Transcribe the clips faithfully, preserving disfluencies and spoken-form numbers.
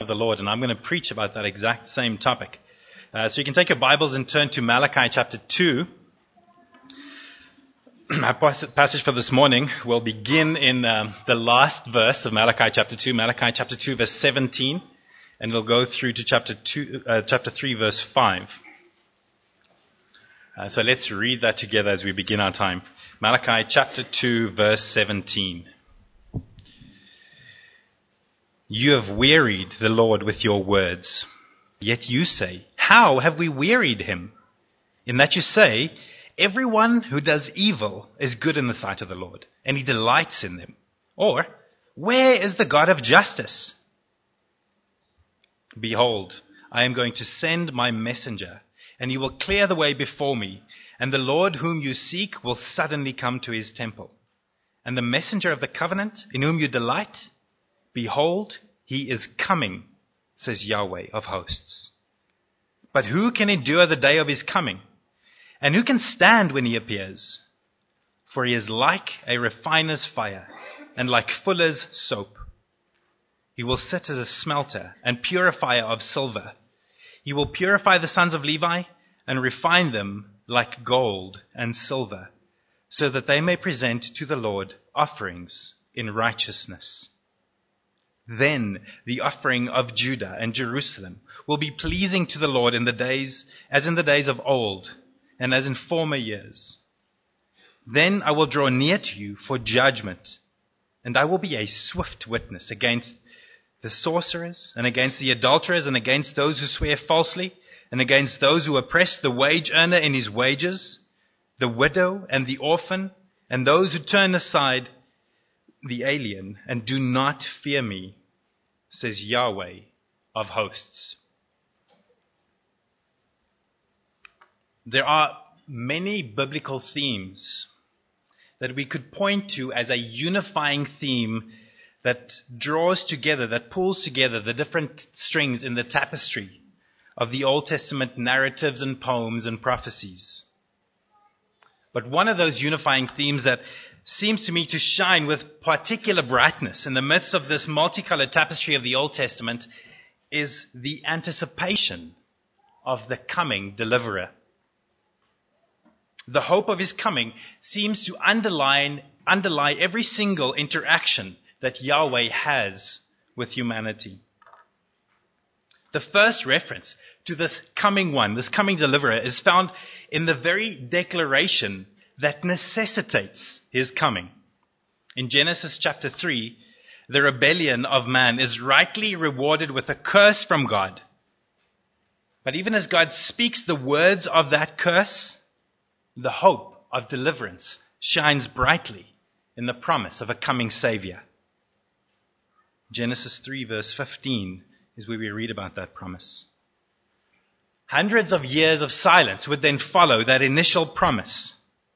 of the Lord, and I'm going to preach about that exact same topic. Uh, so you can take your Bibles and turn to Malachi chapter two. Our passage for this morning will begin in um, the last verse of Malachi chapter two, Malachi chapter two, verse seventeen, and we'll go through to chapter two, uh, chapter three, verse five. Uh, so let's read that together as we begin our time. Malachi chapter two, verse seventeen. You have wearied the Lord with your words. Yet you say, how have we wearied him? In that you say, everyone who does evil is good in the sight of the Lord, and he delights in them. Or, where is the God of justice? Behold, I am going to send my messenger, and he will clear the way before me, and the Lord whom you seek will suddenly come to his temple. And the messenger of the covenant, in whom you delight, behold, he is coming, says Yahweh of hosts. But who can endure the day of his coming? And who can stand when he appears? For he is like a refiner's fire, and like fuller's soap. He will sit as a smelter and purifier of silver. He will purify the sons of Levi, and refine them like gold and silver, so that they may present to the Lord offerings in righteousness. Then the offering of Judah and Jerusalem will be pleasing to the Lord in the days, as in the days of old, and as in former years. Then I will draw near to you for judgment, and I will be a swift witness against the sorcerers, and against the adulterers, and against those who swear falsely, and against those who oppress the wage earner in his wages, the widow and the orphan, and those who turn aside the alien, and do not fear me, says Yahweh of hosts. There are many biblical themes that we could point to as a unifying theme that draws together, that pulls together the different strings in the tapestry of the Old Testament narratives and poems and prophecies. But one of those unifying themes that seems to me to shine with particular brightness in the midst of this multicolored tapestry of the Old Testament is the anticipation of the coming deliverer. The hope of his coming seems to underline, underlie every single interaction that Yahweh has with humanity. The first reference to this coming one, this coming deliverer, is found in the very declaration that necessitates his coming. In Genesis chapter three, the rebellion of man is rightly rewarded with a curse from God. But even as God speaks the words of that curse, the hope of deliverance shines brightly in the promise of a coming Savior. Genesis three verse fifteen is where we read about that promise. Hundreds of years of silence would then follow that initial promise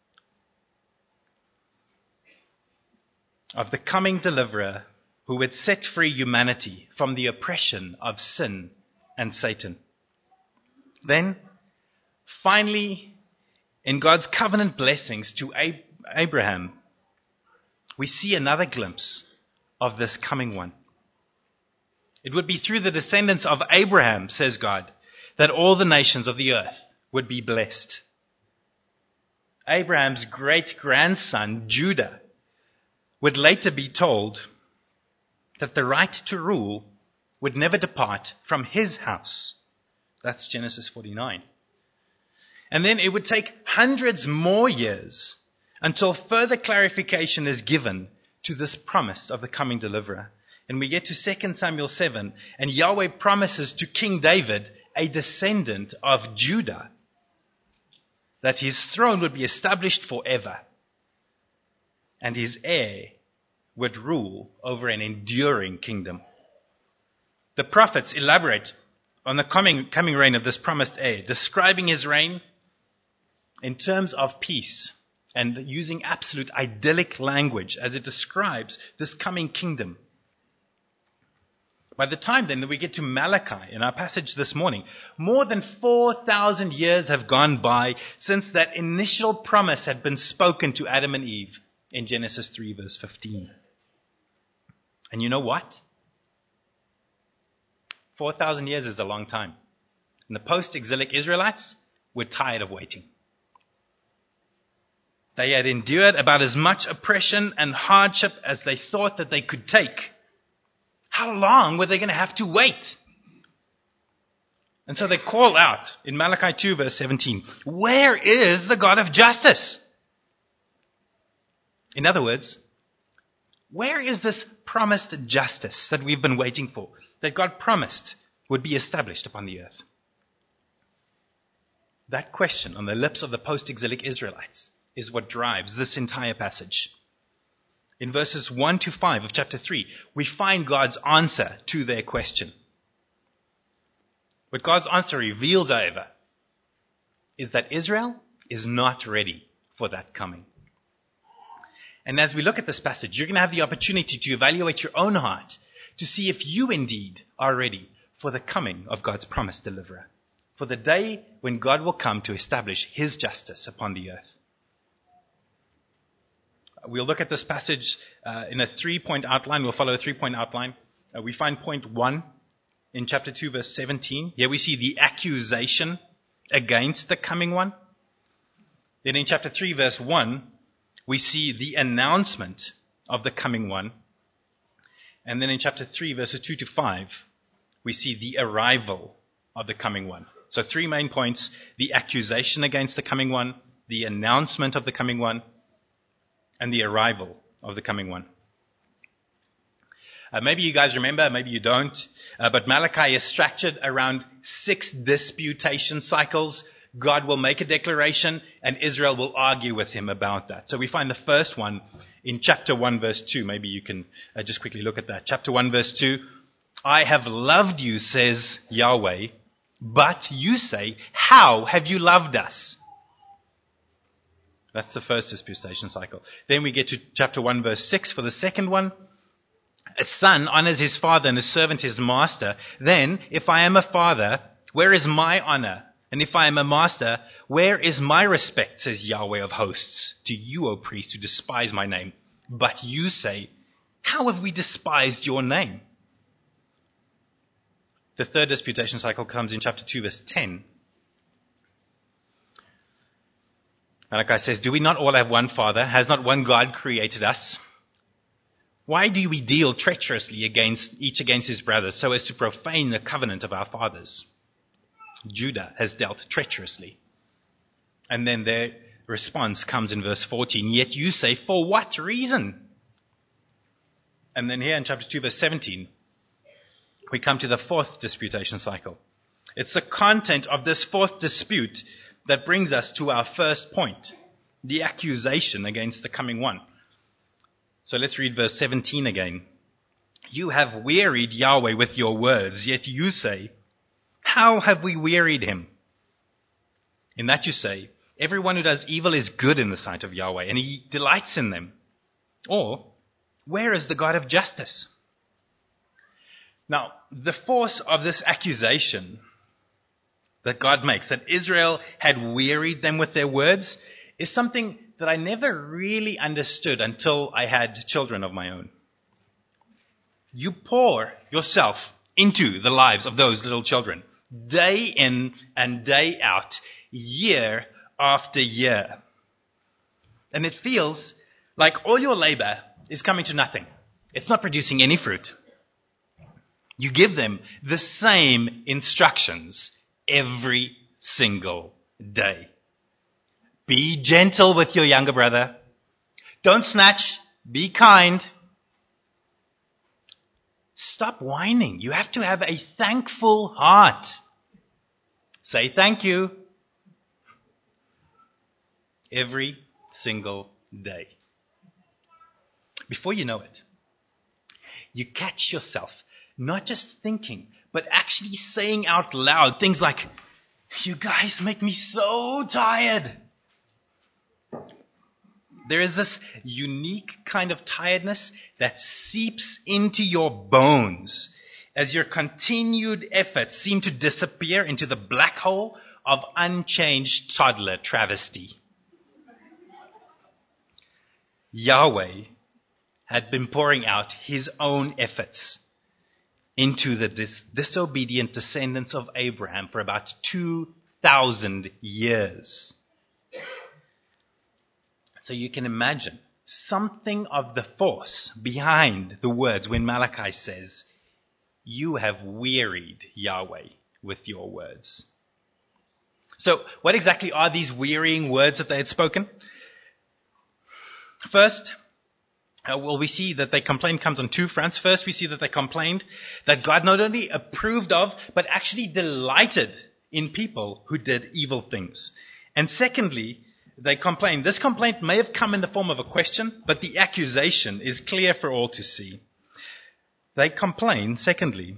of the coming deliverer who would set free humanity from the oppression of sin and Satan. Then, finally, in God's covenant blessings to Ab- Abraham, we see another glimpse of this coming one. It would be through the descendants of Abraham, says God, that all the nations of the earth would be blessed. Abraham's great-grandson, Judah, would later be told that the right to rule would never depart from his house. That's Genesis forty-nine. And then it would take hundreds more years until further clarification is given to this promise of the coming deliverer. And we get to Second Samuel seven, and Yahweh promises to King David, a descendant of Judah, that his throne would be established forever, and his heir would rule over an enduring kingdom. The prophets elaborate on the coming, coming reign of this promised heir, describing his reign in terms of peace and using absolute idyllic language as it describes this coming kingdom. By the time then that we get to Malachi in our passage this morning, more than four thousand years have gone by since that initial promise had been spoken to Adam and Eve in Genesis three verse fifteen. And you know what? four thousand years is a long time. And the post-exilic Israelites were tired of waiting. They had endured about as much oppression and hardship as they thought that they could take. How long were they going to have to wait? And so they call out in Malachi two verse seventeen, where is the God of justice? In other words, where is this promised justice that we've been waiting for, that God promised would be established upon the earth? That question on the lips of the post-exilic Israelites is what drives this entire passage. In verses one to five of chapter three, we find God's answer to their question. What God's answer reveals, however, is that Israel is not ready for that coming. And as we look at this passage, you're going to have the opportunity to evaluate your own heart to see if you indeed are ready for the coming of God's promised deliverer, for the day when God will come to establish his justice upon the earth. We'll look at this passage uh, in a three-point outline. We'll follow a three-point outline. Uh, we find point one in chapter two, verse seventeen. Here we see the accusation against the coming one. Then in chapter three, verse one, we see the announcement of the coming one. And then in chapter three, verses two to five, we see the arrival of the coming one. So three main points: the accusation against the coming one, the announcement of the coming one, and the arrival of the coming one. Uh, maybe you guys remember, maybe you don't, uh, but Malachi is structured around six disputation cycles. God will make a declaration and Israel will argue with him about that. So we find the first one in chapter one verse two. Maybe you can uh, just quickly look at that. Chapter one verse two. I have loved you, says Yahweh, but you say, how have you loved us? That's the first disputation cycle. Then we get to chapter one verse six for the second one. A son honors his father and a servant his master. Then, if I am a father, where is my honor? And if I am a master, where is my respect, says Yahweh of hosts, to you, O priests, who despise my name? But you say, how have we despised your name? The third disputation cycle comes in chapter two, verse ten. Malachi says, do we not all have one Father? Has not one God created us? Why do we deal treacherously against each against his brothers, so as to profane the covenant of our fathers? Judah has dealt treacherously. And then their response comes in verse fourteen. Yet you say, for what reason? And then here in chapter two, verse seventeen, we come to the fourth disputation cycle. It's the content of this fourth dispute that brings us to our first point, the accusation against the coming one. So let's read verse seventeen again. You have wearied Yahweh with your words, yet you say, how have we wearied him? In that you say, everyone who does evil is good in the sight of Yahweh, and he delights in them. Or, where is the God of justice? Now, the force of this accusation that God makes, that Israel had wearied them with their words, is something that I never really understood until I had children of my own. You pour yourself into the lives of those little children, day in and day out, year after year. And it feels like all your labor is coming to nothing. It's not producing any fruit. You give them the same instructions every single day. Be gentle with your younger brother. Don't snatch. Be kind. Stop whining. You have to have a thankful heart. Say thank you. Every single day. Before you know it, you catch yourself not just thinking, but actually saying out loud things like, you guys make me so tired. There is this unique kind of tiredness that seeps into your bones as your continued efforts seem to disappear into the black hole of unchanged toddler travesty. Yahweh had been pouring out his own efforts into the dis- disobedient descendants of Abraham for about two thousand years. So you can imagine something of the force behind the words when Malachi says, "You have wearied Yahweh with your words." So what exactly are these wearying words that they had spoken? First, uh, well, we see that their complaint comes on two fronts. First, we see that they complained that God not only approved of, but actually delighted in people who did evil things. And secondly, they complained. This complaint may have come in the form of a question, but the accusation is clear for all to see. They complain, secondly,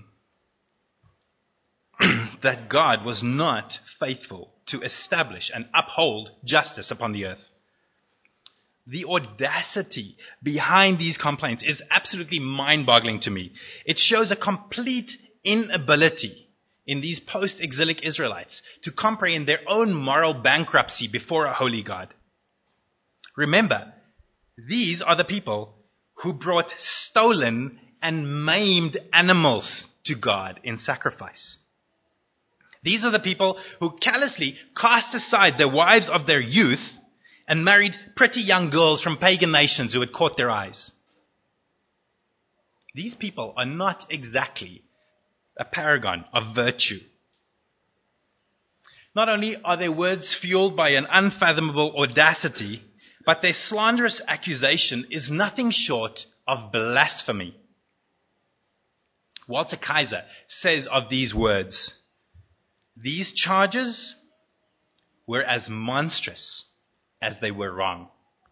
that God was not faithful to establish and uphold justice upon the earth. The audacity behind these complaints is absolutely mind-boggling to me. It shows a complete inability in these post-exilic Israelites to comprehend their own moral bankruptcy before a holy God. Remember, these are the people who brought stolen and maimed animals to God in sacrifice. These are the people who callously cast aside the wives of their youth and married pretty young girls from pagan nations who had caught their eyes. These people are not exactly a paragon of virtue. Not only are their words fueled by an unfathomable audacity, but their slanderous accusation is nothing short of blasphemy. Walter Kaiser says of these words, "These charges were as monstrous as they were wrong."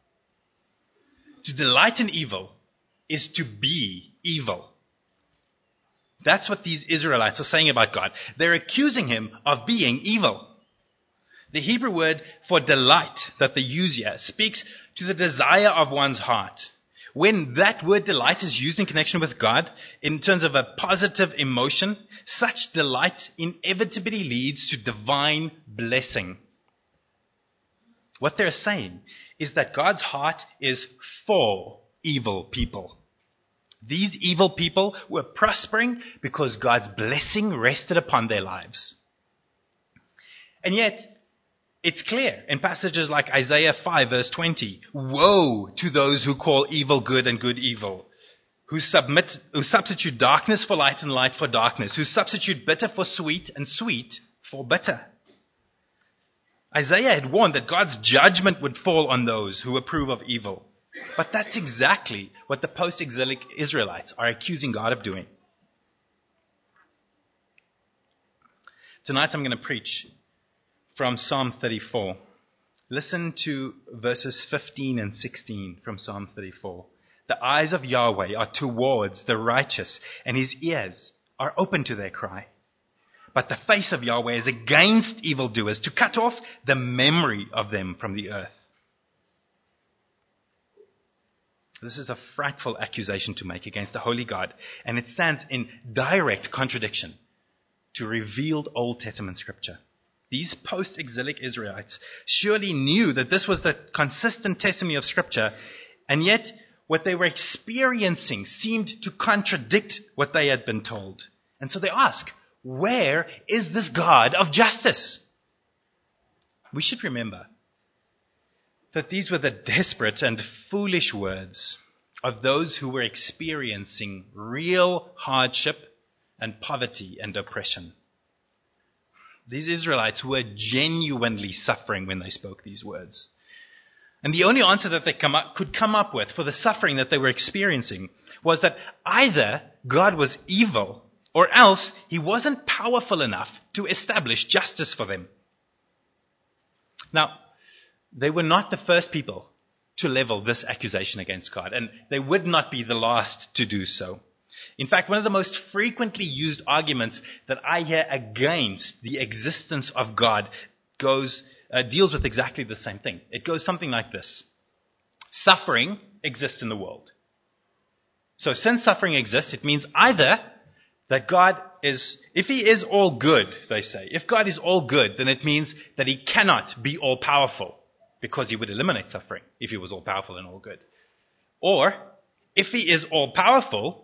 To delight in evil is to be evil. That's what these Israelites are saying about God. They're accusing him of being evil. The Hebrew word for delight that they use here speaks to the desire of one's heart. When that word delight is used in connection with God, in terms of a positive emotion, such delight inevitably leads to divine blessing. What they're saying is that God's heart is for evil people. These evil people were prospering because God's blessing rested upon their lives. And yet, it's clear in passages like Isaiah five verse twenty, "Woe to those who call evil good and good evil, who submit, who substitute darkness for light and light for darkness, who substitute bitter for sweet and sweet for bitter." Isaiah had warned that God's judgment would fall on those who approve of evil. But that's exactly what the post-exilic Israelites are accusing God of doing. Tonight I'm going to preach from Psalm thirty-four. Listen to verses fifteen and sixteen from Psalm thirty-four. "The eyes of Yahweh are towards the righteous, and his ears are open to their cry. But the face of Yahweh is against evildoers, to cut off the memory of them from the earth." This is a frightful accusation to make against the holy God, and it stands in direct contradiction to revealed Old Testament scripture. These post-exilic Israelites surely knew that this was the consistent testimony of scripture, and yet what they were experiencing seemed to contradict what they had been told. And so they ask, where is this God of justice? We should remember that these were the desperate and foolish words of those who were experiencing real hardship and poverty and oppression. These Israelites were genuinely suffering when they spoke these words. And the only answer that they come up, could come up with for the suffering that they were experiencing was that either God was evil or else he wasn't powerful enough to establish justice for them. Now, they were not the first people to level this accusation against God, and they would not be the last to do so. In fact, one of the most frequently used arguments that I hear against the existence of God goes uh, deals with exactly the same thing. It goes something like this. Suffering exists in the world. So since suffering exists, it means either that God is, if he is all good, they say, if God is all good, then it means that he cannot be all powerful, because he would eliminate suffering if he was all powerful and all good. Or, if he is all powerful,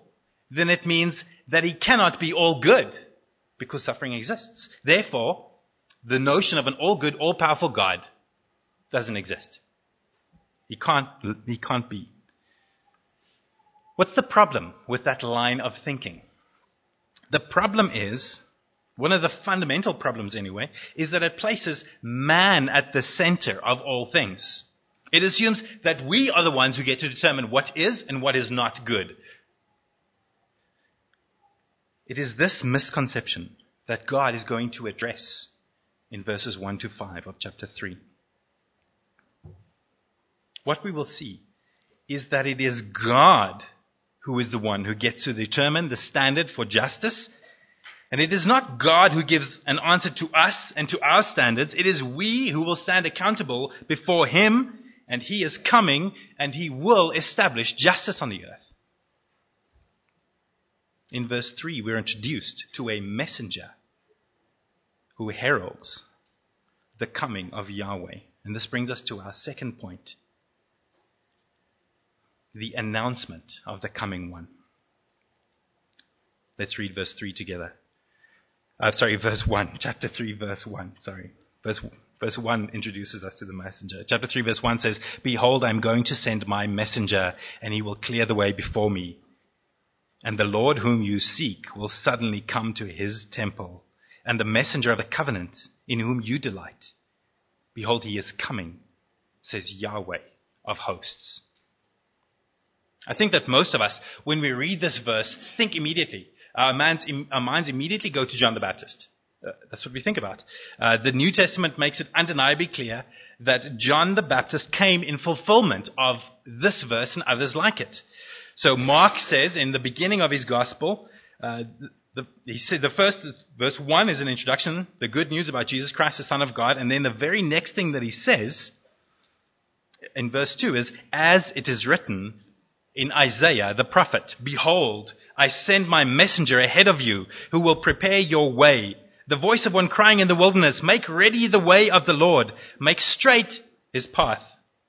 then it means that he cannot be all good, because suffering exists. Therefore, the notion of an all good, all powerful God doesn't exist. He can't, he can't be. What's the problem with that line of thinking? The problem is, one of the fundamental problems anyway, is that it places man at the center of all things. It assumes that we are the ones who get to determine what is and what is not good. It is this misconception that God is going to address in verses one to five of chapter three. What we will see is that it is God who is the one who gets to determine the standard for justice. And it is not God who gives an answer to us and to our standards. It is we who will stand accountable before him, and he is coming, and he will establish justice on the earth. In verse three, we're introduced to a messenger who heralds the coming of Yahweh. And this brings us to our second point. The announcement of the coming one. Let's read verse three together. Uh, sorry, verse one. Chapter three, verse one. Sorry. Verse, verse one introduces us to the messenger. Chapter three, verse one says, "Behold, I am going to send my messenger, and he will clear the way before me. And the Lord whom you seek will suddenly come to his temple. And the messenger of the covenant in whom you delight. Behold, he is coming, says Yahweh of hosts." I think that most of us, when we read this verse, think immediately. Our minds, our minds immediately go to John the Baptist. Uh, that's what we think about. Uh, the New Testament makes it undeniably clear that John the Baptist came in fulfillment of this verse and others like it. So Mark says in the beginning of his gospel, uh, the, he said the first, verse one is an introduction, the good news about Jesus Christ, the Son of God. And then the very next thing that he says in verse two is, "As it is written in Isaiah the prophet, behold, I send my messenger ahead of you who will prepare your way. The voice of one crying in the wilderness, make ready the way of the Lord, make straight his path."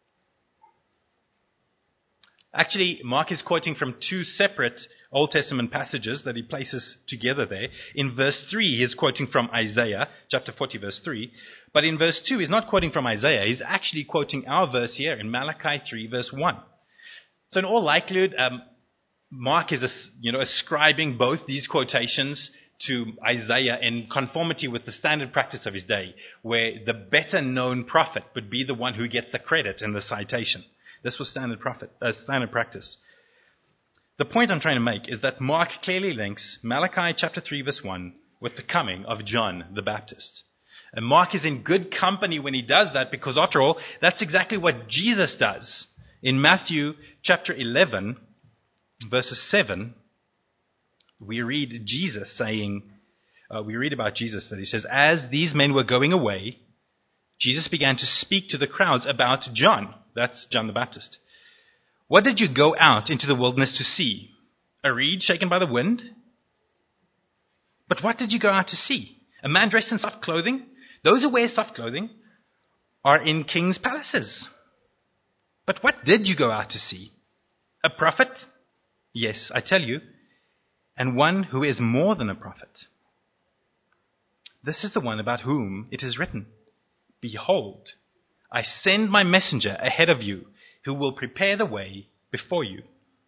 Actually, Mark is quoting from two separate Old Testament passages that he places together there. In verse three, he is quoting from Isaiah, chapter forty, verse three. But in verse two, he's not quoting from Isaiah. He's actually quoting our verse here in Malachi three, verse one. So in all likelihood, um, Mark is, you know, ascribing both these quotations to Isaiah in conformity with the standard practice of his day, where the better known prophet would be the one who gets the credit in the citation. This was standard prophet, uh, standard practice. The point I'm trying to make is that Mark clearly links Malachi chapter three verse one with the coming of John the Baptist. And Mark is in good company when he does that, because after all, that's exactly what Jesus does. In Matthew chapter eleven, verses seven, we read Jesus saying, uh, we read about Jesus that he says, "As these men were going away, Jesus began to speak to the crowds about John." That's John the Baptist. "What did you go out into the wilderness to see? A reed shaken by the wind? But what did you go out to see? A man dressed in soft clothing? Those who wear soft clothing are in king's palaces. But what did you go out to see? A prophet? Yes, I tell you, and one who is more than a prophet. This is the one about whom it is written, 'Behold, I send my messenger ahead of you, who will prepare the way before you.'"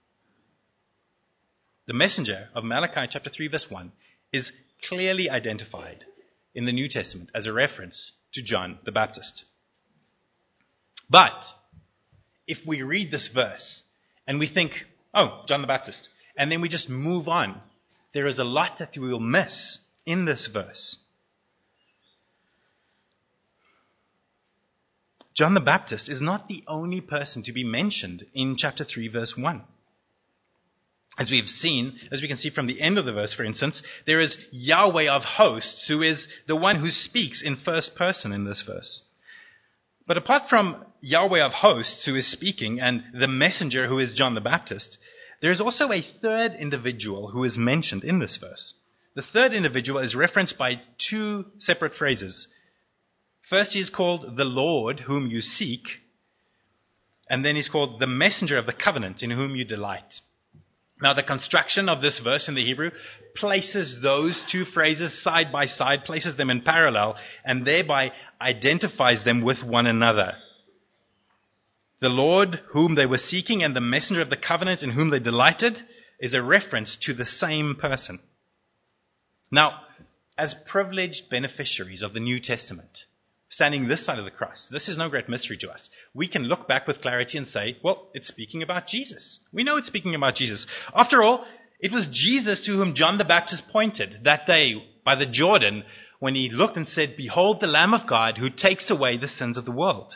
The messenger of Malachi chapter three verse one is clearly identified in the New Testament as a reference to John the Baptist. But if we read this verse and we think, "Oh, John the Baptist," and then we just move on, there is a lot that we will miss in this verse. John the Baptist is not the only person to be mentioned in chapter three, verse one. As we've seen, as we can see from the end of the verse, for instance, there is Yahweh of hosts, who is the one who speaks in first person in this verse. But apart from Yahweh of hosts, who is speaking, and the messenger, who is John the Baptist, there is also a third individual who is mentioned in this verse. The third individual is referenced by two separate phrases. First, he is called the Lord whom you seek, and then he's called the messenger of the covenant in whom you delight. Now, the construction of this verse in the Hebrew places those two phrases side by side, places them in parallel, and thereby identifies them with one another. The Lord whom they were seeking and the messenger of the covenant in whom they delighted is a reference to the same person. Now, as privileged beneficiaries of the New Testament, standing this side of the cross, this is no great mystery to us. We can look back with clarity and say, well, it's speaking about Jesus. We know it's speaking about Jesus. After all, it was Jesus to whom John the Baptist pointed that day by the Jordan when he looked and said, "Behold the Lamb of God who takes away the sins of the world."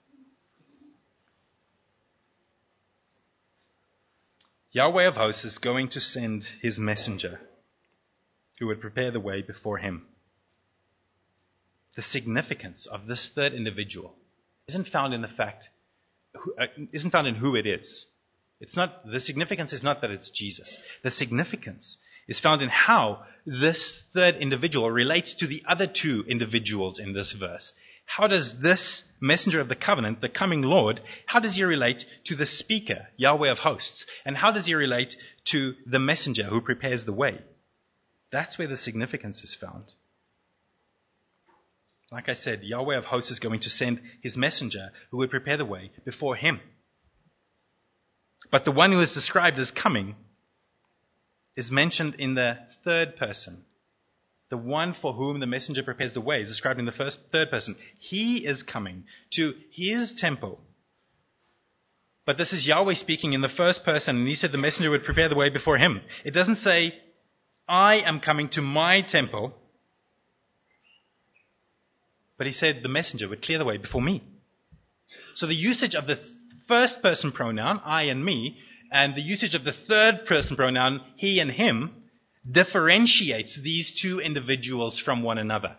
Yahweh of hosts is going to send his messenger who would prepare the way before him. The significance of this third individual isn't found in the fact, uh, isn't found in who it is. It's not, the significance is not that it's Jesus. The significance is found in how this third individual relates to the other two individuals in this verse. How does this messenger of the covenant, the coming Lord, how does he relate to the speaker, Yahweh of hosts? And how does he relate to the messenger who prepares the way? That's where the significance is found. Like I said, Yahweh of hosts is going to send his messenger who would prepare the way before him. But the one who is described as coming is mentioned in the third person. The one for whom the messenger prepares the way is described in the first, third person. He is coming to his temple. But this is Yahweh speaking in the first person, and he said the messenger would prepare the way before him. It doesn't say, I am coming to my temple. But he said the messenger would clear the way before me. So the usage of the first person pronoun, I and me, and the usage of the third person pronoun, he and him, differentiates these two individuals from one another.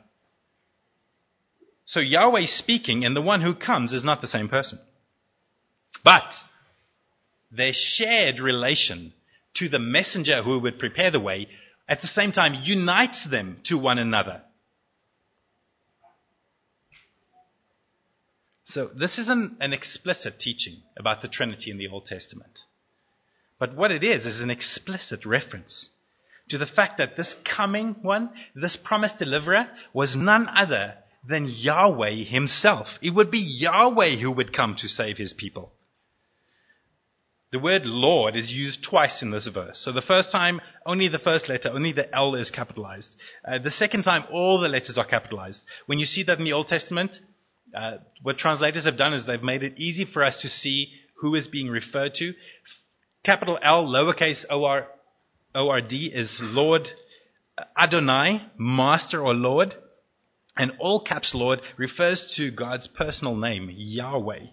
So Yahweh speaking and the one who comes is not the same person. But their shared relation to the messenger who would prepare the way at the same time unites them to one another. So this isn't an explicit teaching about the Trinity in the Old Testament. But what it is, is an explicit reference to the fact that this coming one, this promised deliverer, was none other than Yahweh himself. It would be Yahweh who would come to save his people. The word Lord is used twice in this verse. So the first time, only the first letter, only the L is capitalized. Uh, the second time, all the letters are capitalized. When you see that in the Old Testament, Uh, what translators have done is they've made it easy for us to see who is being referred to. Capital L, lowercase O R, O R D is Lord. Adonai, Master or Lord. And all caps Lord refers to God's personal name, Yahweh.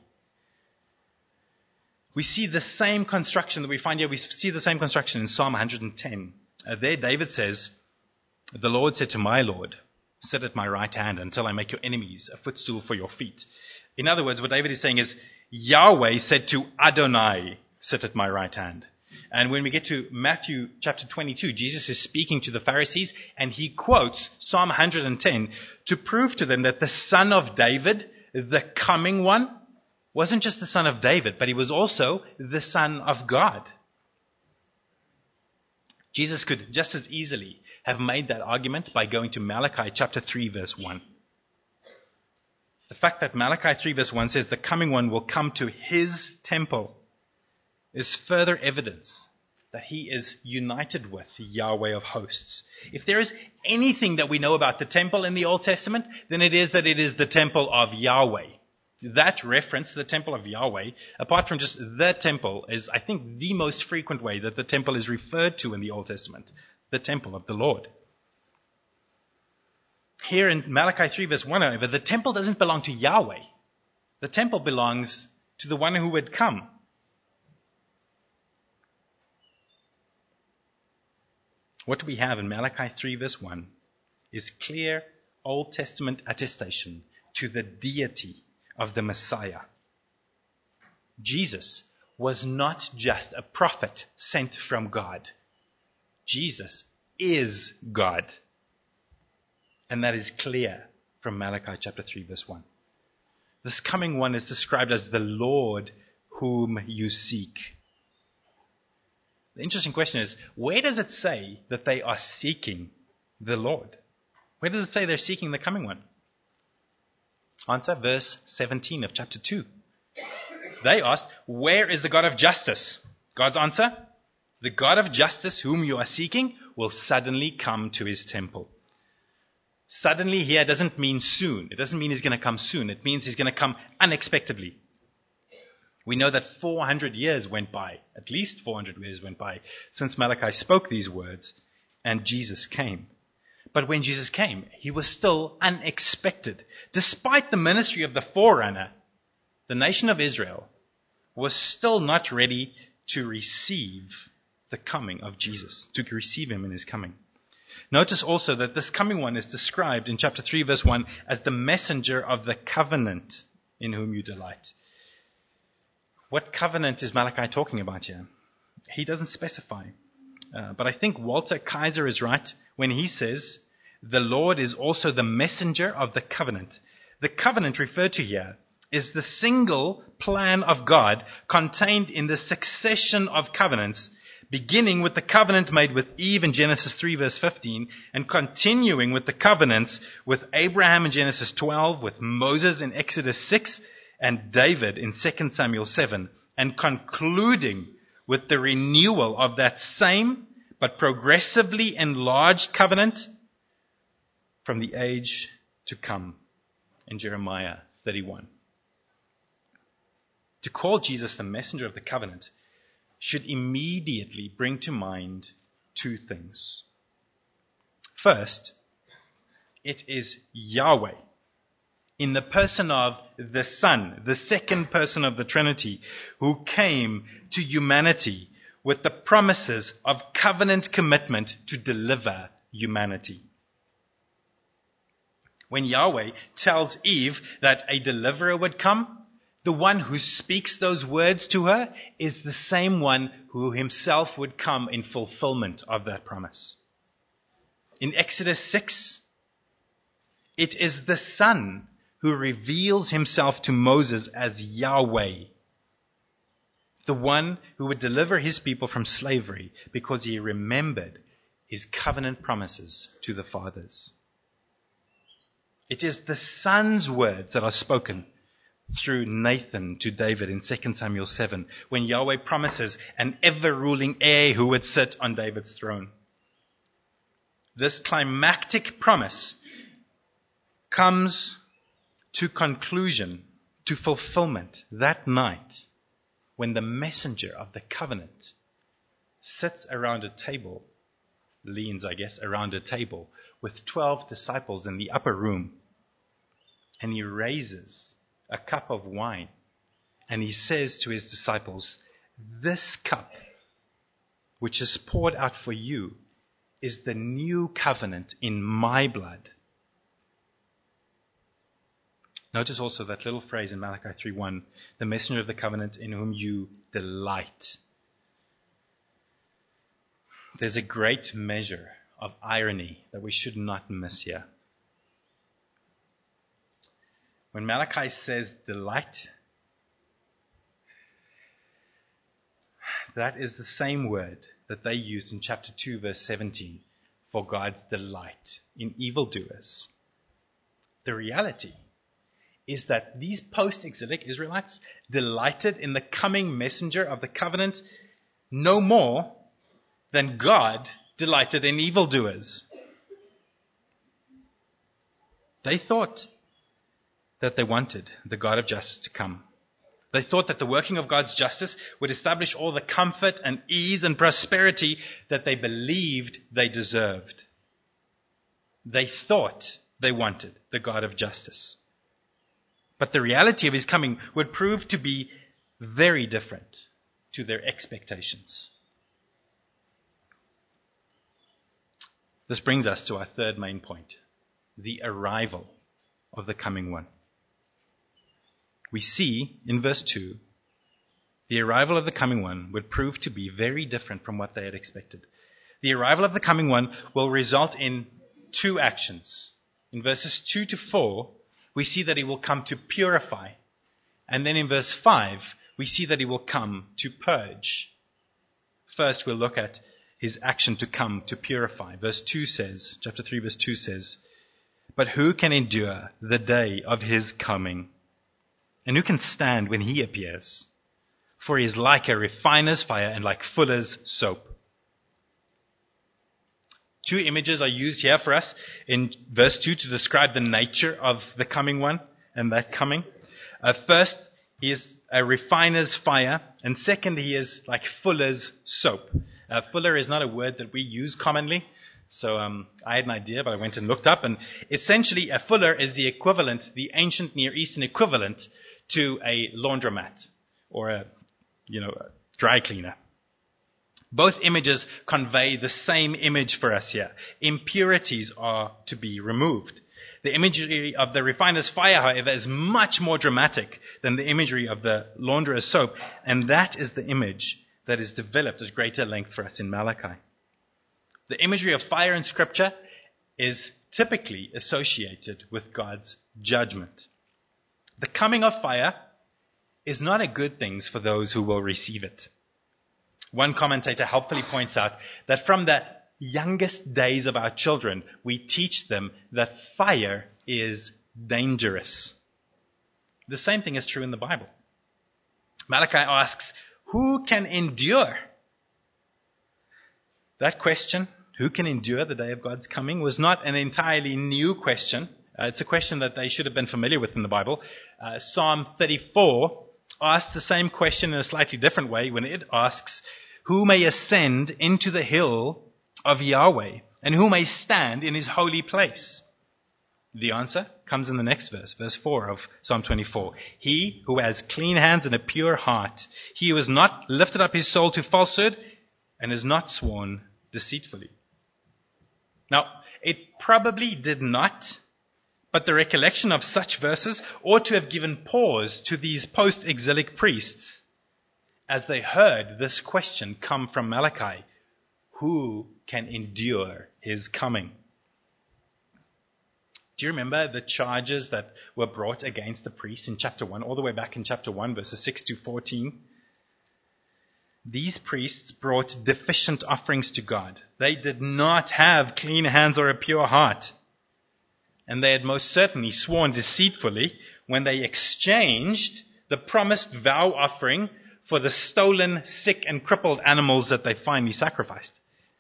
We see the same construction that we find here. We see the same construction in Psalm one hundred ten. Uh, there David says, the Lord said to my Lord, sit at my right hand until I make your enemies a footstool for your feet. In other words, what David is saying is, Yahweh said to Adonai, sit at my right hand. And when we get to Matthew chapter twenty-two, Jesus is speaking to the Pharisees, and he quotes Psalm one hundred ten to prove to them that the son of David, the coming one, wasn't just the son of David, but he was also the son of God. Jesus could just as easily have made that argument by going to Malachi chapter three verse one. The fact that Malachi three verse one says the coming one will come to his temple is further evidence that he is united with Yahweh of hosts. If there is anything that we know about the temple in the Old Testament, then it is that it is the temple of Yahweh. That reference, the temple of Yahweh, apart from just the temple, is, I think, the most frequent way that the temple is referred to in the Old Testament. The temple of the Lord. Here in Malachi three verse one, however, the temple doesn't belong to Yahweh. The temple belongs to the one who would come. What we have in Malachi three verse one is clear Old Testament attestation to the deity of the Messiah. Jesus was not just a prophet sent from God. Jesus is God. And that is clear from Malachi chapter three verse one. This coming one is described as the Lord whom you seek. The interesting question is, where does it say that they are seeking the Lord? Where does it say they're seeking the coming one? Answer, verse seventeen of chapter two. They asked, where is the God of justice? God's answer, the God of justice whom you are seeking will suddenly come to his temple. Suddenly here doesn't mean soon. It doesn't mean he's going to come soon. It means he's going to come unexpectedly. We know that four hundred years went by, at least four hundred years went by, since Malachi spoke these words, and Jesus came. But when Jesus came, he was still unexpected. Despite the ministry of the forerunner, the nation of Israel was still not ready to receive the coming of Jesus, to receive him in his coming. Notice also that this coming one is described in chapter three, verse one, as the messenger of the covenant in whom you delight. What covenant is Malachi talking about here? He doesn't specify. Uh, but I think Walter Kaiser is right when he says, the Lord is also the messenger of the covenant. The covenant referred to here is the single plan of God contained in the succession of covenants, beginning with the covenant made with Eve in Genesis three verse fifteen, and continuing with the covenants with Abraham in Genesis twelve, with Moses in Exodus six, and David in Second Samuel seven, and concluding with the renewal of that same but progressively enlarged covenant from the age to come in Jeremiah thirty-one. To call Jesus the messenger of the covenant should immediately bring to mind two things. First, it is Yahweh, in the person of the Son, the second person of the Trinity, who came to humanity with the promises of covenant commitment to deliver humanity. When Yahweh tells Eve that a deliverer would come, the one who speaks those words to her is the same one who himself would come in fulfillment of that promise. In Exodus six, it is the Son who reveals himself to Moses as Yahweh, the one who would deliver his people from slavery because he remembered his covenant promises to the fathers. It is the Son's words that are spoken through Nathan to David in Second Samuel seven, when Yahweh promises an ever-ruling heir who would sit on David's throne. This climactic promise comes to conclusion, to fulfillment that night when the messenger of the covenant sits around a table, leans, I guess, around a table with twelve disciples in the upper room, and he raises a cup of wine, and he says to his disciples, this cup which is poured out for you is the new covenant in my blood. Notice also that little phrase in Malachi three one, the messenger of the covenant in whom you delight. There's a great measure of irony that we should not miss here. When Malachi says delight, that is the same word that they used in chapter two, verse seventeen, for God's delight in evildoers. The reality is that these post-exilic Israelites delighted in the coming messenger of the covenant no more than God delighted in evildoers. They thought that they wanted the God of justice to come. They thought that the working of God's justice would establish all the comfort and ease and prosperity that they believed they deserved. They thought they wanted the God of justice. But the reality of his coming would prove to be very different to their expectations. This brings us to our third main point, the arrival of the coming one. We see in verse two, the arrival of the coming one would prove to be very different from what they had expected. The arrival of the coming one will result in two actions. In verses two to four, we see that he will come to purify. And then in verse five, we see that he will come to purge. first we'll look at his action to come to purify. Verse two says, chapter three verse two says, "But who can endure the day of his coming? And who can stand when he appears? For he is like a refiner's fire and like fuller's soap." Two images are used here for us in verse two to describe the nature of the coming one and that coming. Uh, first, he is a refiner's fire, and second, he is like fuller's soap. Uh, fuller is not a word that we use commonly, so um, I had an idea, but I went and looked up, and essentially a fuller is the equivalent, the ancient Near Eastern equivalent to a laundromat or a, you know, a dry cleaner. Both images convey the same image for us here. Impurities are to be removed. The imagery of the refiner's fire, however, is much more dramatic than the imagery of the launderer's soap, and that is the image that is developed at greater length for us in Malachi. The imagery of fire in Scripture is typically associated with God's judgment. The coming of fire is not a good thing for those who will receive it. One commentator helpfully points out that from the youngest days of our children, we teach them that fire is dangerous. The same thing is true in the Bible. Malachi asks, who can endure? That question, who can endure the day of God's coming, was not an entirely new question. Uh, it's a question that they should have been familiar with in the Bible. Uh, Psalm thirty-four asks the same question in a slightly different way when it asks, who may ascend into the hill of Yahweh, and who may stand in his holy place? The answer comes in the next verse, verse four of Psalm twenty-four. He who has clean hands and a pure heart, he who has not lifted up his soul to falsehood and has not sworn deceitfully. Now, it probably did not, but the recollection of such verses ought to have given pause to these post-exilic priests as they heard this question come from Malachi. Who can endure his coming? Do you remember the charges that were brought against the priests in chapter one, all the way back in chapter one, verses six to fourteen? These priests brought deficient offerings to God. They did not have clean hands or a pure heart. And they had most certainly sworn deceitfully when they exchanged the promised vow offering for the stolen, sick, and crippled animals that they finally sacrificed.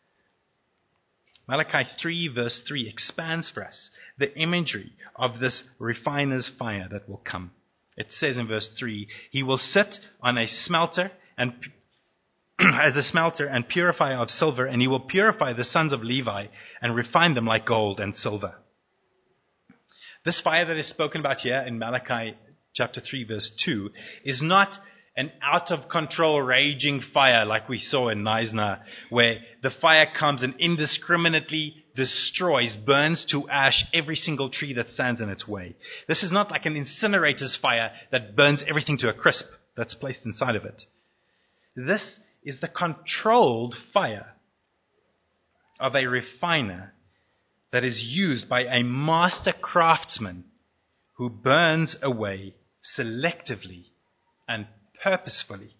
Malachi three verse three expands for us the imagery of this refiner's fire that will come. It says in verse three, he will sit on a smelter and as a smelter and purifier of silver, and he will purify the sons of Levi and refine them like gold and silver. This fire that is spoken about here in Malachi chapter three verse two is not an out-of-control raging fire like we saw in Nisna, where the fire comes and indiscriminately destroys, burns to ash every single tree that stands in its way. This is not like an incinerator's fire that burns everything to a crisp that's placed inside of it. This is the controlled fire of a refiner that is used by a master craftsman who burns away selectively and purposefully.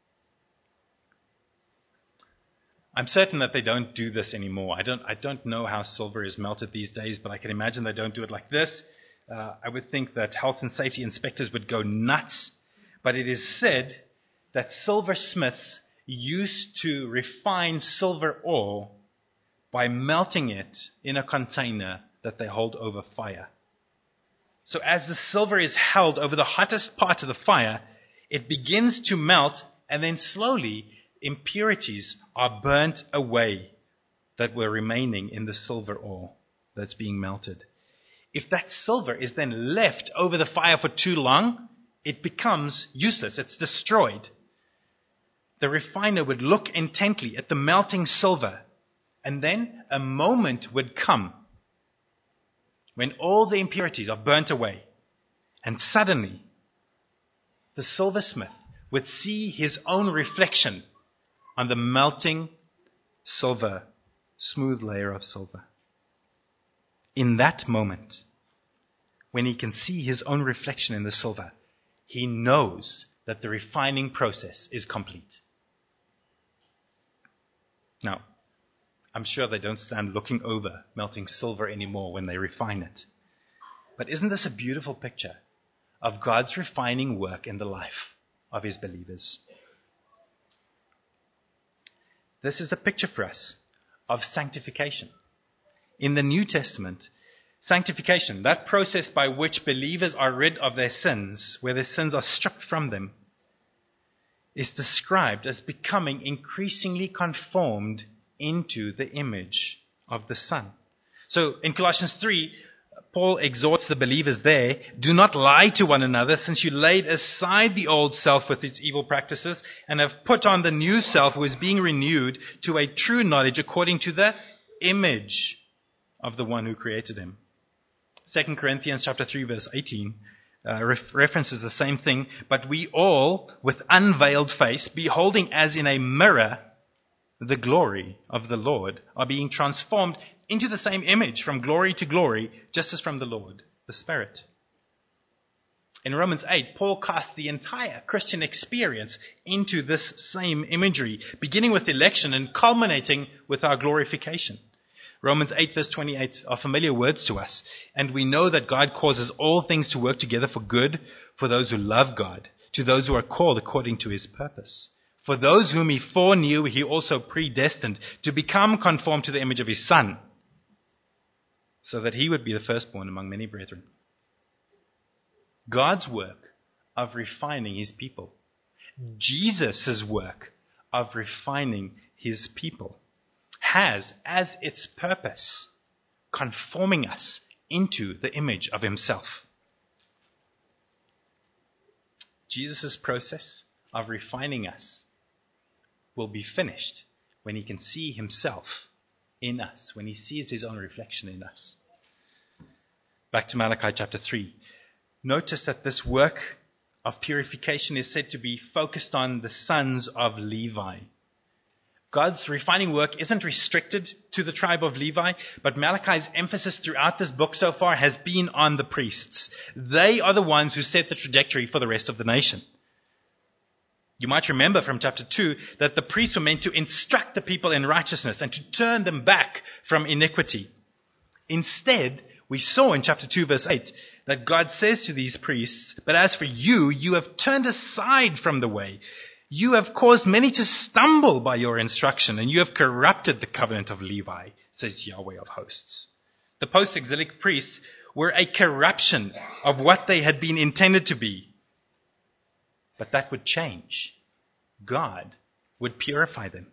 I'm certain that they don't do this anymore. I don't I don't know how silver is melted these days, but I can imagine they don't do it like this. Uh, I would think that health and safety inspectors would go nuts. But it is said that silversmiths used to refine silver ore by melting it in a container that they hold over fire. So as the silver is held over the hottest part of the fire, it begins to melt, and then slowly impurities are burnt away that were remaining in the silver ore that's being melted. If that silver is then left over the fire for too long, it becomes useless. It's destroyed. The refiner would look intently at the melting silver, and then a moment would come when all the impurities are burnt away, and suddenly the silversmith would see his own reflection on the melting silver, smooth layer of silver. In that moment, when he can see his own reflection in the silver, he knows that the refining process is complete. Now, I'm sure they don't stand looking over melting silver anymore when they refine it. But isn't this a beautiful picture of God's refining work in the life of his believers? This is a picture for us of sanctification. In the New Testament, sanctification, that process by which believers are rid of their sins, where their sins are stripped from them, is described as becoming increasingly conformed into the image of the Son. So in Colossians three, Paul exhorts the believers there, do not lie to one another, since you laid aside the old self with its evil practices and have put on the new self, who is being renewed to a true knowledge according to the image of the one who created him. Second Corinthians chapter three verse eighteen uh, ref- references the same thing. But we all, with unveiled face, beholding as in a mirror the glory of the Lord, are being transformed into the same image from glory to glory, just as from the Lord, the Spirit. In Romans eight, Paul casts the entire Christian experience into this same imagery, beginning with election and culminating with our glorification. Romans eight verse twenty-eight are familiar words to us. And we know that God causes all things to work together for good for those who love God, to those who are called according to his purpose. For those whom he foreknew, he also predestined to become conformed to the image of his Son, so that he would be the firstborn among many brethren. God's work of refining his people. Jesus' work of refining his people has as its purpose conforming us into the image of himself. Jesus' process of refining us will be finished when he can see himself in us, when he sees his own reflection in us. Back to Malachi chapter three. Notice that this work of purification is said to be focused on the sons of Levi. God's refining work isn't restricted to the tribe of Levi, but Malachi's emphasis throughout this book so far has been on the priests. They are the ones who set the trajectory for the rest of the nation. You might remember from chapter two that the priests were meant to instruct the people in righteousness and to turn them back from iniquity. Instead, we saw in chapter two verse eight that God says to these priests, but as for you, you have turned aside from the way. You have caused many to stumble by your instruction, and you have corrupted the covenant of Levi, says Yahweh of hosts. The post-exilic priests were a corruption of what they had been intended to be. But that would change. God would purify them.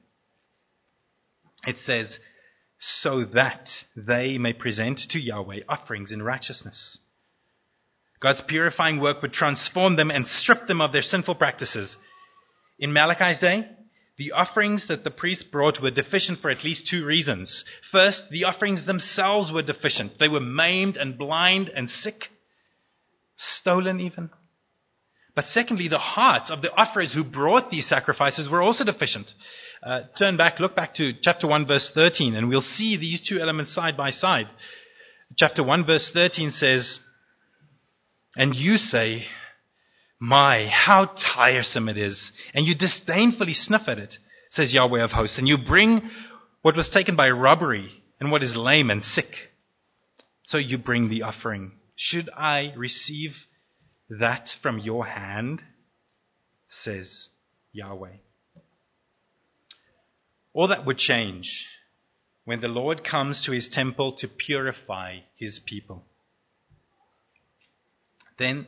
It says, so that they may present to Yahweh offerings in righteousness. God's purifying work would transform them and strip them of their sinful practices. In Malachi's day, the offerings that the priests brought were deficient for at least two reasons. First, the offerings themselves were deficient. They were maimed and blind and sick, stolen even. But secondly, the hearts of the offerers who brought these sacrifices were also deficient. Uh, turn back, look back to chapter one, verse thirteen, and we'll see these two elements side by side. Chapter one, verse thirteen says, and you say, my, how tiresome it is, and you disdainfully sniff at it, says Yahweh of hosts, and you bring what was taken by robbery and what is lame and sick. So you bring the offering. Should I receive that from your hand, says Yahweh. All that would change when the Lord comes to his temple to purify his people. Then,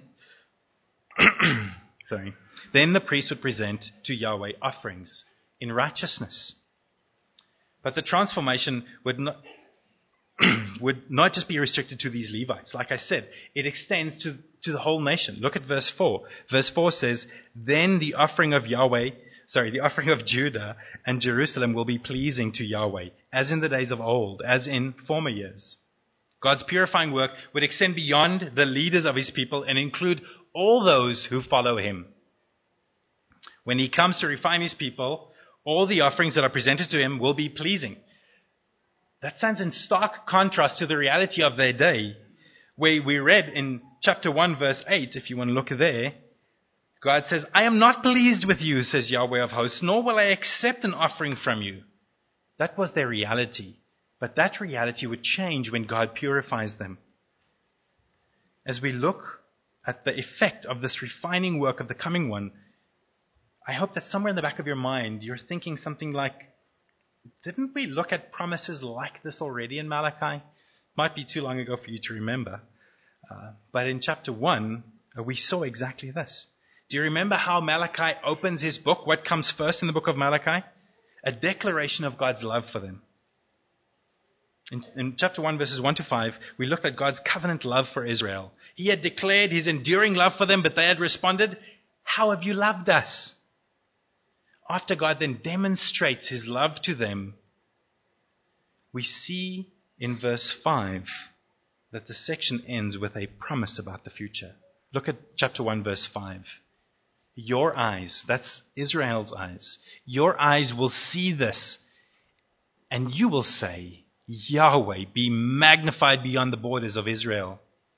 sorry, then the priest would present to Yahweh offerings in righteousness. But the transformation would not would not just be restricted to these Levites. Like I said, it extends to, to the whole nation. Look at verse four. Verse four says, then the offering of Yahweh, sorry, the offering of Judah and Jerusalem will be pleasing to Yahweh, as in the days of old, as in former years. God's purifying work would extend beyond the leaders of his people and include all those who follow him. When he comes to refine his people, all the offerings that are presented to him will be pleasing. That stands in stark contrast to the reality of their day, where we read in chapter one, verse eight, if you want to look there, God says, I am not pleased with you, says Yahweh of hosts, nor will I accept an offering from you. That was their reality. But that reality would change when God purifies them. As we look at the effect of this refining work of the coming one, I hope that somewhere in the back of your mind, you're thinking something like, didn't we look at promises like this already in Malachi? Might be too long ago for you to remember. Uh, but in chapter one, uh, we saw exactly this. Do you remember how Malachi opens his book? What comes first in the book of Malachi? A declaration of God's love for them. In, in chapter one, verses one to five, we looked at God's covenant love for Israel. He had declared his enduring love for them, but they had responded, "How have you loved us?" After God then demonstrates his love to them, we see in verse five that the section ends with a promise about the future. Look at chapter one, verse five. Your eyes, that's Israel's eyes, your eyes will see this, and you will say, Yahweh, be magnified beyond the borders of Israel.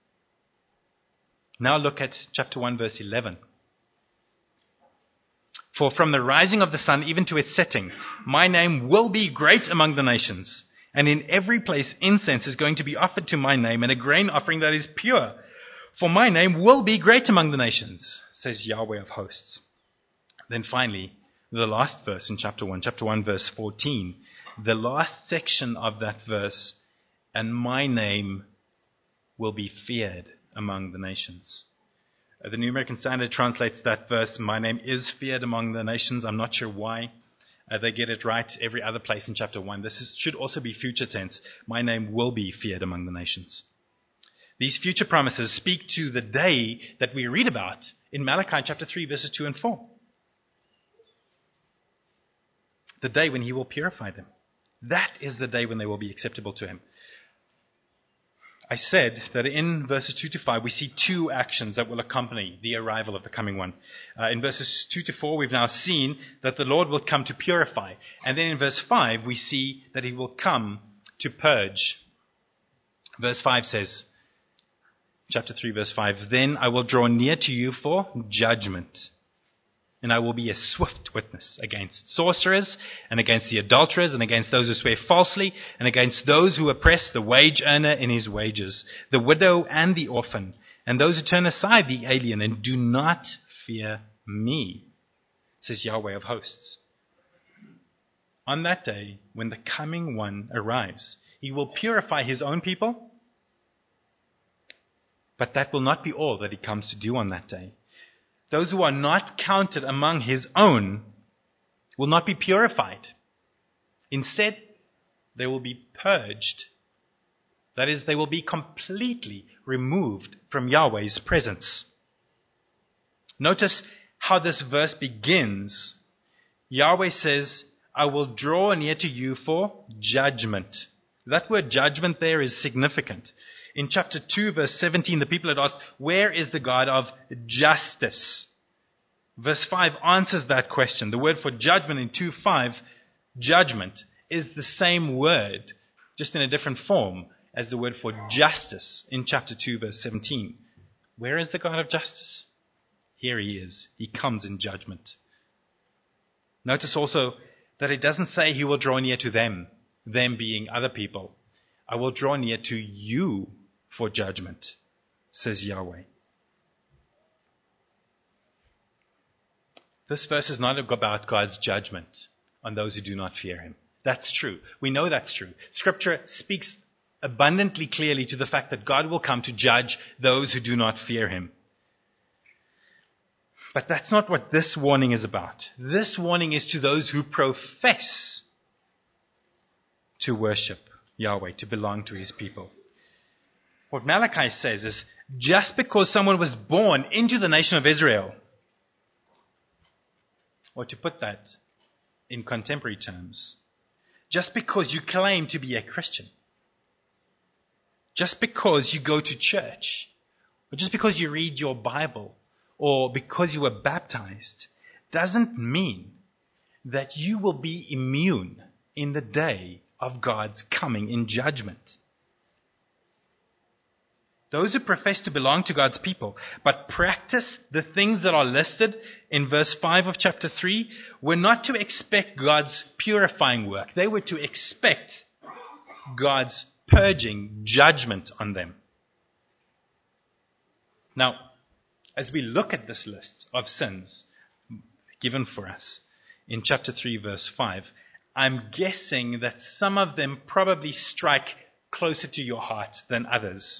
Now look at chapter one, verse eleven. For from the rising of the sun even to its setting, my name will be great among the nations. And in every place incense is going to be offered to my name, and a grain offering that is pure. For my name will be great among the nations, says Yahweh of hosts. Then finally, the last verse in chapter one, chapter one, verse fourteen. The last section of that verse, and my name will be feared among the nations. Uh, the New American Standard translates that verse, my name is feared among the nations. I'm not sure why. Uh, they get it right every other place in chapter one. This is, should also be future tense. My name will be feared among the nations. These future promises speak to the day that we read about in Malachi chapter three, verses two and four. The day when he will purify them. That is the day when they will be acceptable to him. I said that in verses two to five, we see two actions that will accompany the arrival of the coming one. Uh, in verses two to four, we've now seen that the Lord will come to purify. And then in verse five, we see that he will come to purge. Verse five says, chapter three, verse five, then I will draw near to you for judgment. And I will be a swift witness against sorcerers, and against the adulterers, and against those who swear falsely, and against those who oppress the wage earner in his wages, the widow and the orphan, and those who turn aside the alien and do not fear me, says Yahweh of hosts. On that day, when the coming one arrives, he will purify his own people, but that will not be all that he comes to do on that day. Those who are not counted among his own will not be purified. Instead, they will be purged. That is, they will be completely removed from Yahweh's presence. Notice how this verse begins. Yahweh says, I will draw near to you for judgment. That word judgment there is significant. In chapter two, verse seventeen, the people had asked, where is the God of justice? Verse five answers that question. The word for judgment in two five, judgment, is the same word, just in a different form, as the word for justice in chapter two, verse seventeen. Where is the God of justice? Here he is. He comes in judgment. Notice also that it doesn't say he will draw near to them, them being other people. I will draw near to you for judgment, says Yahweh. This verse is not about God's judgment on those who do not fear him. That's true. We know that's true. Scripture speaks abundantly clearly to the fact that God will come to judge those who do not fear him. But that's not what this warning is about. This warning is to those who profess to worship Yahweh, to belong to his people. What Malachi says is, just because someone was born into the nation of Israel, or to put that in contemporary terms, just because you claim to be a Christian, just because you go to church, or just because you read your Bible, or because you were baptized, doesn't mean that you will be immune in the day of God's coming in judgment. those who profess to belong to God's people, but practice the things that are listed in verse five of chapter three, were not to expect God's purifying work. They were to expect God's purging judgment on them. Now, as we look at this list of sins given for us in chapter three, verse five, I'm guessing that some of them probably strike closer to your heart than others.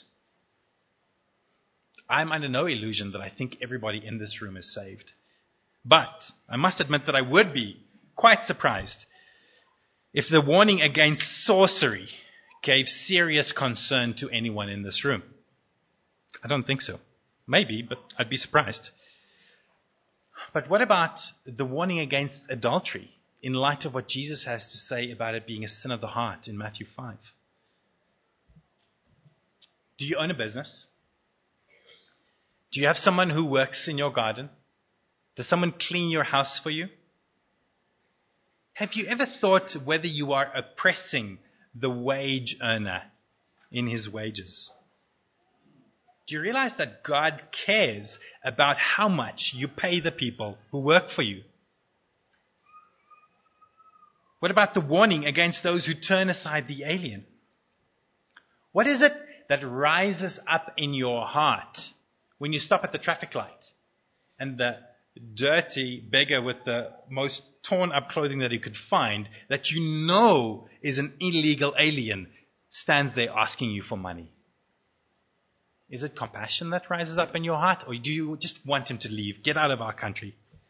I'm under no illusion that I think everybody in this room is saved. But I must admit that I would be quite surprised if the warning against sorcery gave serious concern to anyone in this room. I don't think so. Maybe, but I'd be surprised. But what about the warning against adultery in light of what Jesus has to say about it being a sin of the heart in Matthew five? Do you own a business? Do you have someone who works in your garden? Does someone clean your house for you? Have you ever thought whether you are oppressing the wage earner in his wages? Do you realize that God cares about how much you pay the people who work for you? What about the warning against those who turn aside the alien? What is it that rises up in your heart when you stop at the traffic light and the dirty beggar with the most torn up clothing that he could find, that you know is an illegal alien, stands there asking you for money? Is it compassion that rises up in your heart, or do you just want him to leave, get out of our country?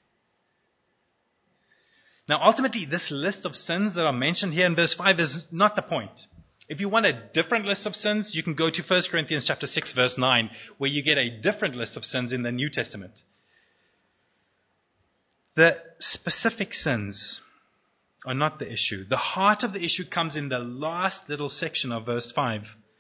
Now, ultimately, this list of sins that are mentioned here in verse five is not the point. If you want a different list of sins, you can go to First Corinthians chapter six, verse nine, where you get a different list of sins in the New Testament. The specific sins are not the issue. The heart of the issue comes in the last little section of verse five.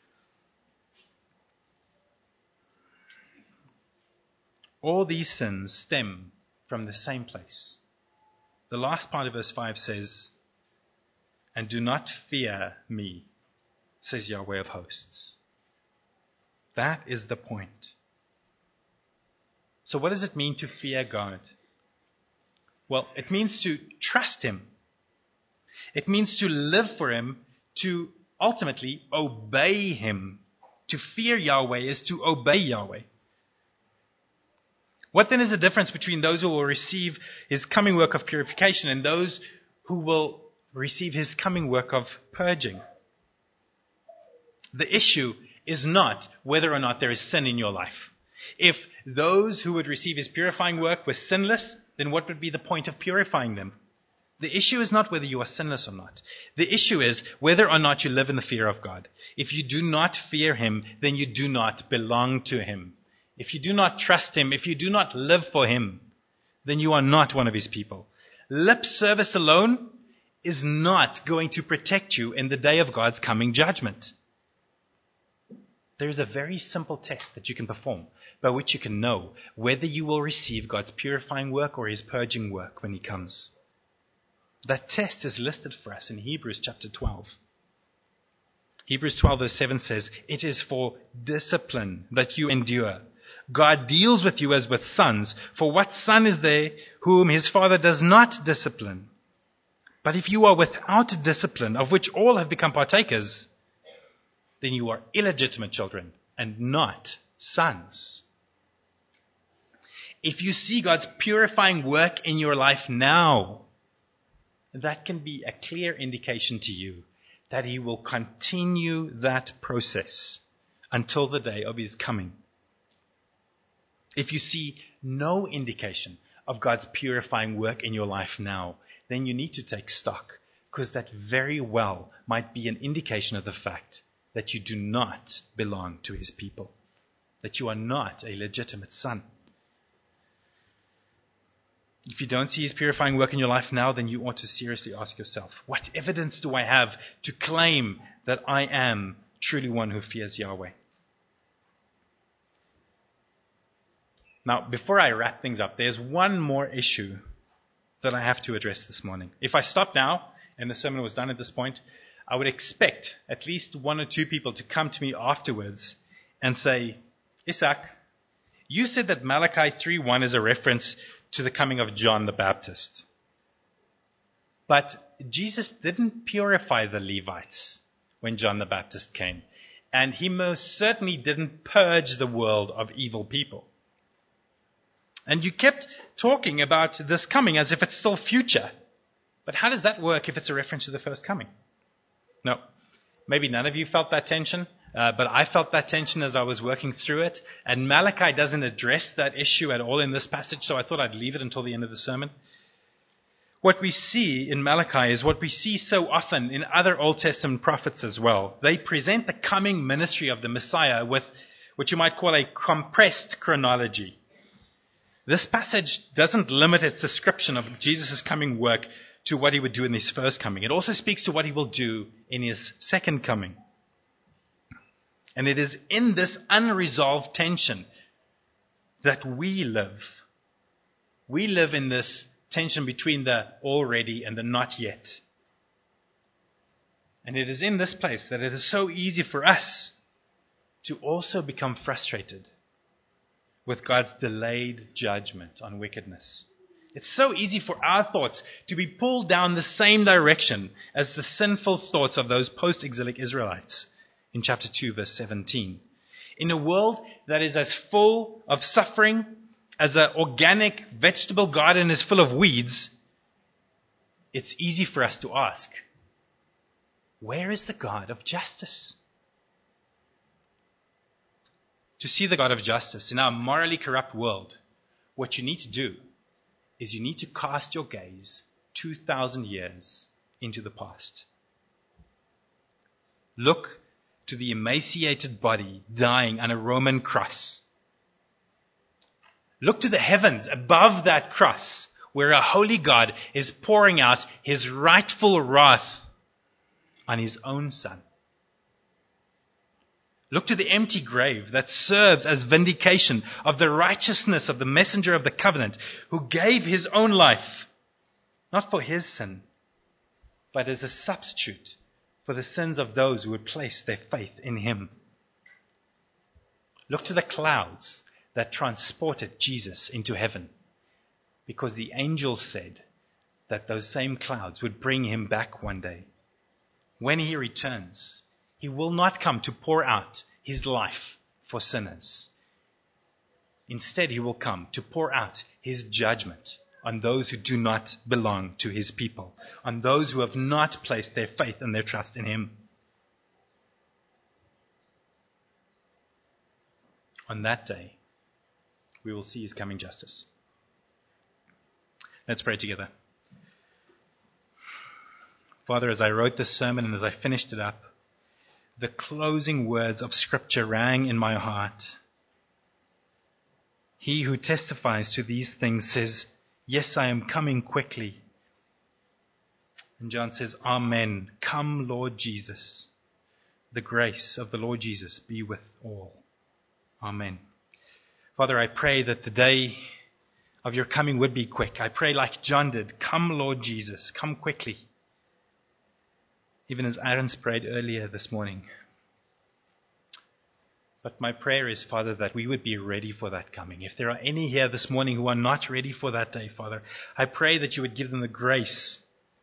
All these sins stem from the same place. The last part of verse five says, "And do not fear me, says Yahweh of hosts." That is the point. So what does it mean to fear God? Well, it means to trust him. It means to live for him, to ultimately obey him. To fear Yahweh is to obey Yahweh. What then is the difference between those who will receive his coming work of purification and those who will receive his coming work of purging? The issue is not whether or not there is sin in your life. If those who would receive his purifying work were sinless, then what would be the point of purifying them? The issue is not whether you are sinless or not. The issue is whether or not you live in the fear of God. If you do not fear him, then you do not belong to him. If you do not trust him, if you do not live for him, then you are not one of his people. Lip service alone is not going to protect you in the day of God's coming judgment. There is a very simple test that you can perform by which you can know whether you will receive God's purifying work or his purging work when he comes. That test is listed for us in Hebrews chapter twelve. Hebrews twelve verse seven says, "It is for discipline that you endure. God deals with you as with sons. For what son is there whom his father does not discipline? But if you are without discipline, of which all have become partakers, then you are illegitimate children and not sons." If you see God's purifying work in your life now, that can be a clear indication to you that he will continue that process until the day of his coming. If you see no indication of God's purifying work in your life now, then you need to take stock, because that very well might be an indication of the fact that you do not belong to his people, that you are not a legitimate son. If you don't see his purifying work in your life now, then you ought to seriously ask yourself, what evidence do I have to claim that I am truly one who fears Yahweh? Now, before I wrap things up, there's one more issue that I have to address this morning. If I stopped now and the sermon was done at this point, I would expect at least one or two people to come to me afterwards and say, Isaac, you said that Malachi three one is a reference to the coming of John the Baptist. But Jesus didn't purify the Levites when John the Baptist came. And he most certainly didn't purge the world of evil people. And you kept talking about this coming as if it's still future. But how does that work if it's a reference to the first coming? No. Maybe none of you felt that tension, uh, but I felt that tension as I was working through it. And Malachi doesn't address that issue at all in this passage, so I thought I'd leave it until the end of the sermon. What we see in Malachi is what we see so often in other Old Testament prophets as well. They present the coming ministry of the Messiah with what you might call a compressed chronology. This passage doesn't limit its description of Jesus' coming work to what he would do in his first coming. It also speaks to what he will do in his second coming. And it is in this unresolved tension that we live. We live in this tension between the already and the not yet. And it is in this place that it is so easy for us to also become frustrated with God's delayed judgment on wickedness. It's so easy for our thoughts to be pulled down the same direction as the sinful thoughts of those post-exilic Israelites in chapter two, verse seventeen. In a world that is as full of suffering as an organic vegetable garden is full of weeds, it's easy for us to ask, where is the God of justice? To see the God of justice in our morally corrupt world, what you need to do is you need to cast your gaze two thousand years into the past. Look to the emaciated body dying on a Roman cross. Look to the heavens above that cross, where a holy God is pouring out his rightful wrath on his own Son. Look to the empty grave that serves as vindication of the righteousness of the messenger of the covenant, who gave his own life, not for his sin, but as a substitute for the sins of those who would place their faith in him. Look to the clouds that transported Jesus into heaven, because the angels said that those same clouds would bring him back one day. When he returns, he will not come to pour out his life for sinners. Instead, he will come to pour out his judgment on those who do not belong to his people, on those who have not placed their faith and their trust in him. On that day, we will see his coming justice. Let's pray together. Father, as I wrote this sermon and as I finished it up, the closing words of Scripture rang in my heart. He who testifies to these things says, "Yes, I am coming quickly." And John says, "Amen. Come, Lord Jesus." The grace of the Lord Jesus be with all. Amen. Father, I pray that the day of your coming would be quick. I pray like John did, "Come, Lord Jesus, come quickly." Even as Aaron prayed earlier this morning. But my prayer is, Father, that we would be ready for that coming. If there are any here this morning who are not ready for that day, Father, I pray that you would give them the grace,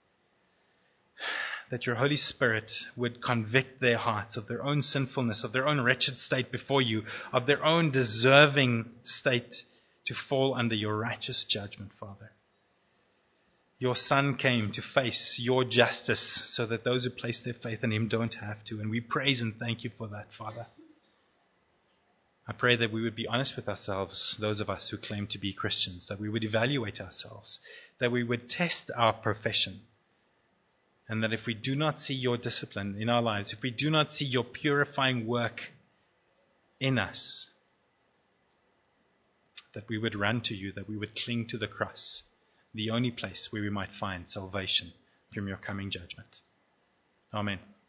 that your Holy Spirit would convict their hearts of their own sinfulness, of their own wretched state before you, of their own deserving state to fall under your righteous judgment, Father. Your Son came to face your justice so that those who place their faith in him don't have to. And we praise and thank you for that, Father. I pray that we would be honest with ourselves, those of us who claim to be Christians, that we would evaluate ourselves, that we would test our profession. And that if we do not see your discipline in our lives, if we do not see your purifying work in us, that we would run to you, that we would cling to the cross, the only place where we might find salvation from your coming judgment. Amen.